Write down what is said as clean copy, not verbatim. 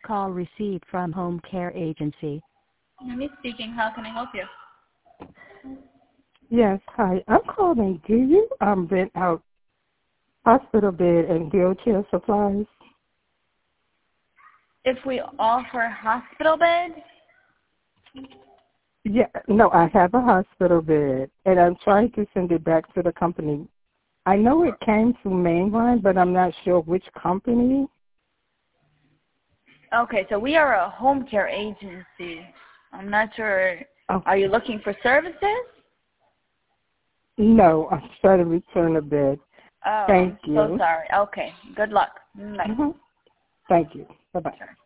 Call received from home care agency. Amy speaking. How can I help you? Yes, hi. I'm calling. Do you rent out hospital bed and wheelchair supplies? If we offer hospital bed? Yeah, no, I have a hospital bed, and I'm trying to send it back to the company. I know it came through Mainline, but I'm not sure which company. Okay, so we are a home care agency. I'm not sure. Oh. Are you looking for services? No, I'm trying to return a bed. Oh, Thank I'm you. so sorry. Okay, good luck. Bye. Mm-hmm. Thank you. Bye-bye. Sure.